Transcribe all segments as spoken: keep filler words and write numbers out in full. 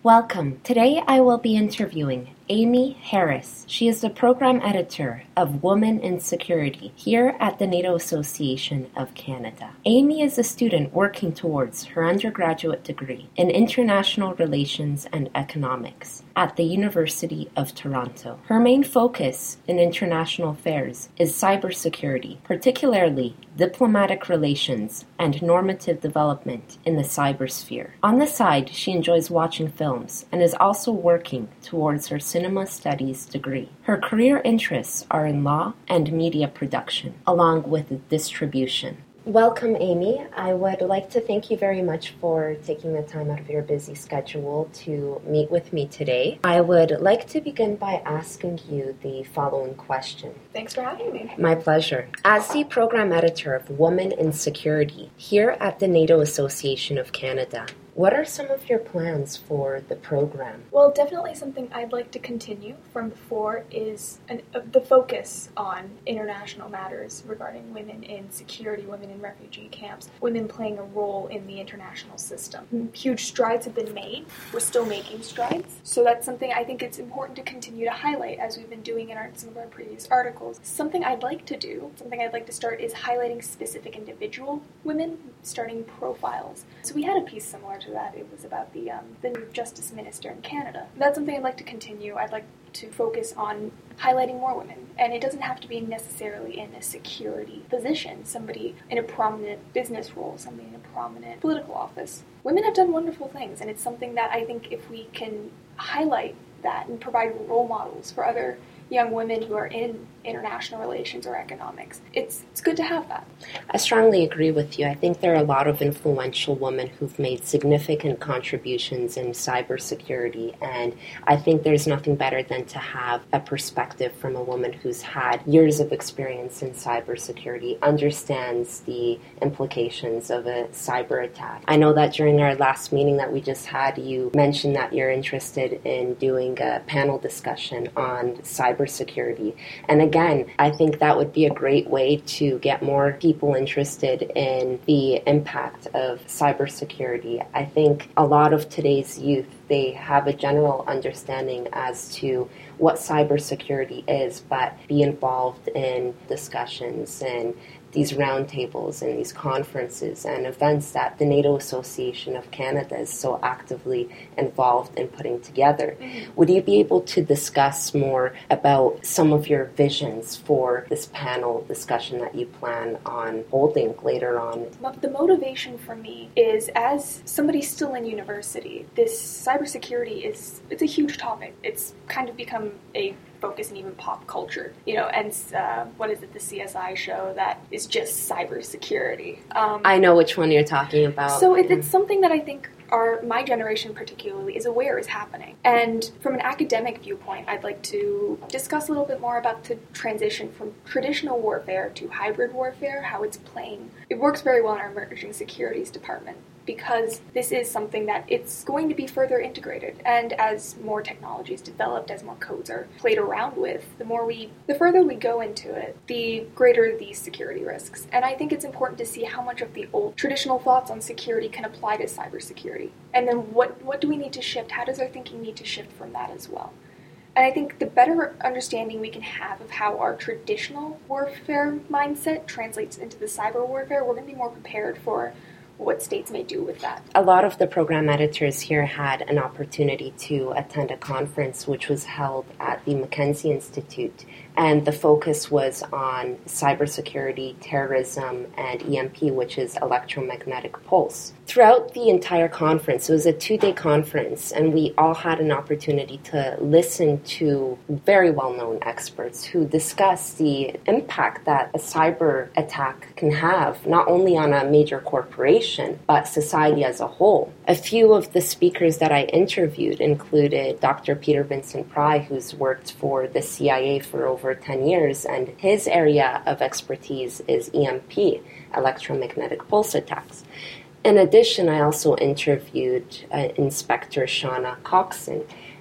Welcome. Today I will be interviewing Amy Harris. She is the program editor of Women in Security here at the NATO Association of Canada. Amy is a student working towards her undergraduate degree in International Relations and Economics at the University of Toronto. Her main focus in international affairs is cybersecurity, particularly diplomatic relations and normative development in the cybersphere. On the side, she enjoys watching films and is also working towards her cinema studies degree. Her career interests are in law and media production, along with distribution. Welcome, Amy. I would like to thank you very much for taking the time out of your busy schedule to meet with me today. I would like to begin by asking you the following question. Thanks for having me. My pleasure. As the program editor of Women in Security here at the NATO Association of Canada, what are some of your plans for the program? Well, definitely something I'd like to continue from before is an, uh, the focus on international matters regarding women in security, women in refugee camps, women playing a role in the international system. Mm-hmm. Huge strides have been made. We're still making strides. So that's something I think it's important to continue to highlight as we've been doing in our, some of our previous articles. Something I'd like to do, something I'd like to start is highlighting specific individual women, starting profiles. So we had a piece similar to that. It was about the um, the new Justice Minister in Canada. That's something I'd like to continue. I'd like to focus on highlighting more women. And it doesn't have to be necessarily in a security position, somebody in a prominent business role, somebody in a prominent political office. Women have done wonderful things, and it's something that I think if we can highlight that and provide role models for other young women who are in international relations or economics, it's it's good to have that. I strongly agree with you. I think there are a lot of influential women who've made significant contributions in cybersecurity, and I think there's nothing better than to have a perspective from a woman who's had years of experience in cybersecurity, understands the implications of a cyber attack. I know that during our last meeting that we just had, you mentioned that you're interested in doing a panel discussion on cybersecurity, and again, Again, I think that would be a great way to get more people interested in the impact of cybersecurity. I think a lot of today's youth, they have a general understanding as to what cybersecurity is, but be involved in discussions and these roundtables and these conferences and events that the NATO Association of Canada is so actively involved in putting together. Mm-hmm. Would you be able to discuss more about some of your visions for this panel discussion that you plan on holding later on? The motivation for me is, as somebody still in university, this cybersecurity is it's a huge topic. It's kind of become a focus in even pop culture, you know, and uh, what is it, the C S I show that is just cybersecurity. Um, I know which one you're talking about. So it, it's something that I think our my generation particularly is aware is happening. And from an academic viewpoint, I'd like to discuss a little bit more about the transition from traditional warfare to hybrid warfare, how it's playing. It works very well in our emerging securities department, because this is something that it's going to be further integrated. And as more technology is developed, as more codes are played around with, the more we, the further we go into it, the greater these security risks. And I think it's important to see how much of the old traditional thoughts on security can apply to cybersecurity. And then what, what do we need to shift? How does our thinking need to shift from that as well? And I think the better understanding we can have of how our traditional warfare mindset translates into the cyber warfare, we're going to be more prepared for what states may do with that. A lot of the program editors here had an opportunity to attend a conference which was held at the Mackenzie Institute, and the focus was on cybersecurity, terrorism, and E M P, which is electromagnetic pulse. Throughout the entire conference, it was a two-day conference, and we all had an opportunity to listen to very well-known experts who discussed the impact that a cyber attack can have, not only on a major corporation, but society as a whole. A few of the speakers that I interviewed included Doctor Peter Vincent Pry, who's worked for the C I A for over ten years, and his area of expertise is E M P, electromagnetic pulse attacks. In addition, I also interviewed uh, Inspector Shauna Coxon,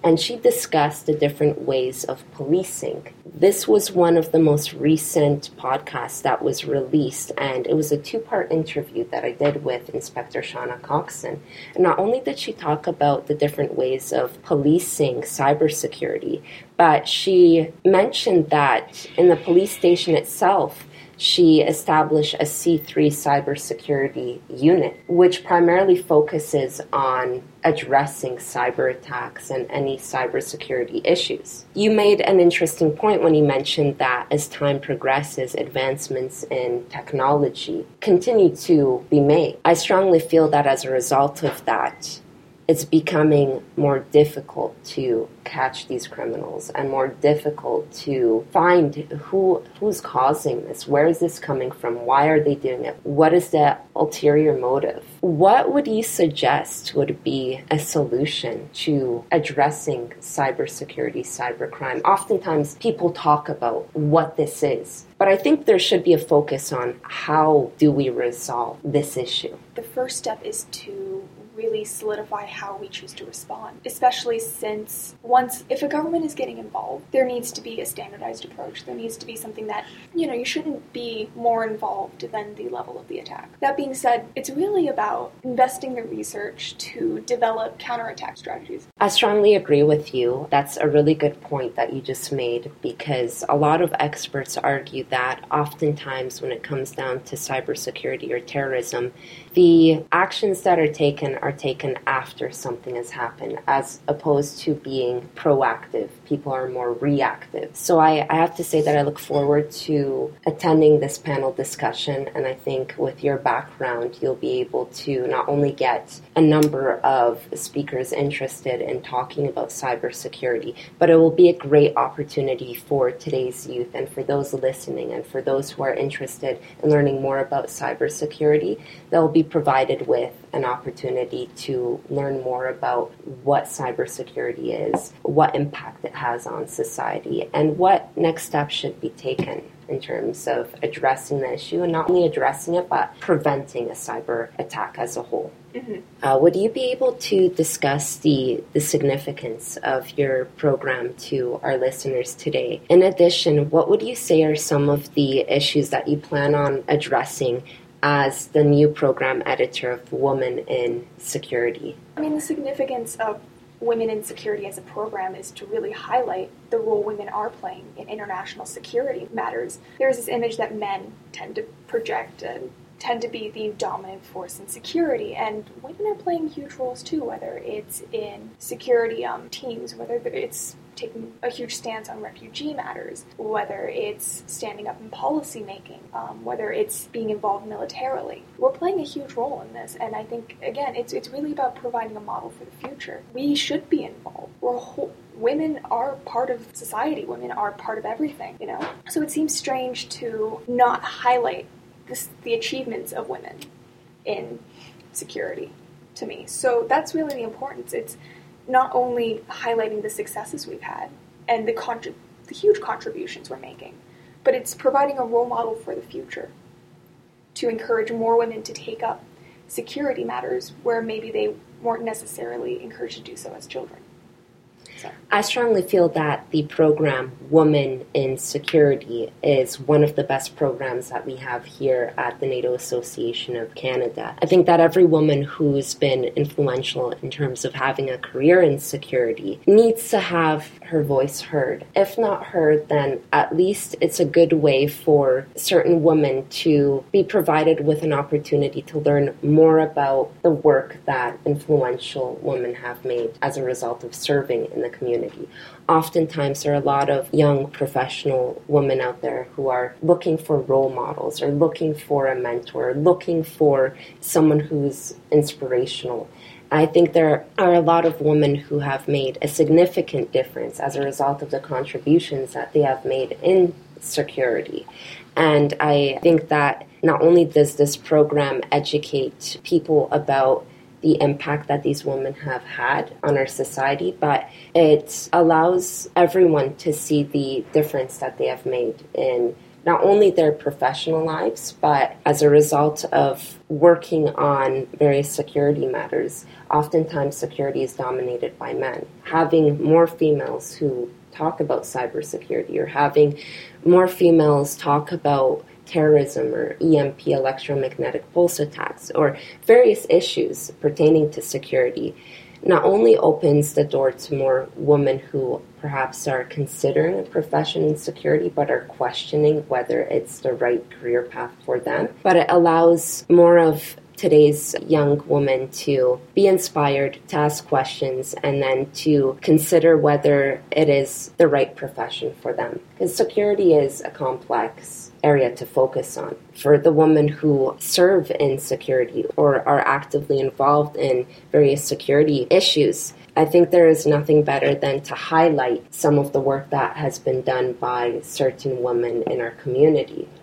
and she discussed the different ways of policing. This was one of the most recent podcasts that was released, and it was a two-part interview that I did with Inspector Shauna Coxon. And not only did she talk about the different ways of policing cybersecurity, but she mentioned that in the police station itself, she established a C three cybersecurity unit, which primarily focuses on addressing cyber attacks and any cybersecurity issues. You made an interesting point when you mentioned that as time progresses, advancements in technology continue to be made. I strongly feel that as a result of that, it's becoming more difficult to catch these criminals and more difficult to find who who's causing this. Where is this coming from? Why are they doing it? What is the ulterior motive? What would you suggest would be a solution to addressing cybersecurity, cybercrime? Oftentimes people talk about what this is, but I think there should be a focus on how do we resolve this issue. The first step is to really solidify how we choose to respond, especially since once, if a government is getting involved, there needs to be a standardized approach. There needs to be something that, you know, you shouldn't be more involved than the level of the attack. That being said, it's really about investing the research to develop counterattack strategies. I strongly agree with you. That's a really good point that you just made, because a lot of experts argue that oftentimes when it comes down to cybersecurity or terrorism, the actions that are taken are taken after something has happened, as opposed to being proactive. People are more reactive. So I, I have to say that I look forward to attending this panel discussion, and I think with your background, you'll be able to not only get a number of speakers interested in talking about cybersecurity, but it will be a great opportunity for today's youth and for those listening and for those who are interested in learning more about cybersecurity. They'll be provided with an opportunity to learn more about what cybersecurity is, what impact it has on society, and what next steps should be taken in terms of addressing the issue, and not only addressing it, but preventing a cyber attack as a whole. Mm-hmm. Uh, would you be able to discuss the, the significance of your program to our listeners today? In addition, what would you say are some of the issues that you plan on addressing as the new program editor of Women in Security? I mean, the significance of Women in Security as a program is to really highlight the role women are playing in international security matters. There's this image that men tend to project and tend to be the dominant force in security, and women are playing huge roles too, whether it's in security um, teams, whether it's taking a huge stance on refugee matters, whether it's standing up in policy making, um, whether it's being involved militarily. We're playing a huge role in this, and I think, again, it's it's really about providing a model for the future. We should be involved. We're a whole, women are part of society. Women are part of everything, you know? So it seems strange to not highlight this, the achievements of women in security to me. So that's really the importance. It's not only highlighting the successes we've had and the, contrib- the huge contributions we're making, but it's providing a role model for the future to encourage more women to take up security matters where maybe they weren't necessarily encouraged to do so as children. So. I strongly feel that the program Women in Security is one of the best programs that we have here at the NATO Association of Canada. I think that every woman who's been influential in terms of having a career in security needs to have her voice heard. If not heard, then at least it's a good way for certain women to be provided with an opportunity to learn more about the work that influential women have made as a result of serving in the community. Oftentimes, there are a lot of young professional women out there who are looking for role models or looking for a mentor, looking for someone who's inspirational. I think there are a lot of women who have made a significant difference as a result of the contributions that they have made in security. And I think that not only does this program educate people about the impact that these women have had on our society, but it allows everyone to see the difference that they have made in not only their professional lives, but as a result of working on various security matters, oftentimes security is dominated by men. Having more females who talk about cybersecurity, or having more females talk about terrorism or E M P, electromagnetic pulse attacks, or various issues pertaining to security, not only opens the door to more women who perhaps are considering a profession in security but are questioning whether it's the right career path for them, but it allows more of today's young women to be inspired, to ask questions, and then to consider whether it is the right profession for them. Because security is a complex area to focus on. For the women who serve in security or are actively involved in various security issues, I think there is nothing better than to highlight some of the work that has been done by certain women in our community.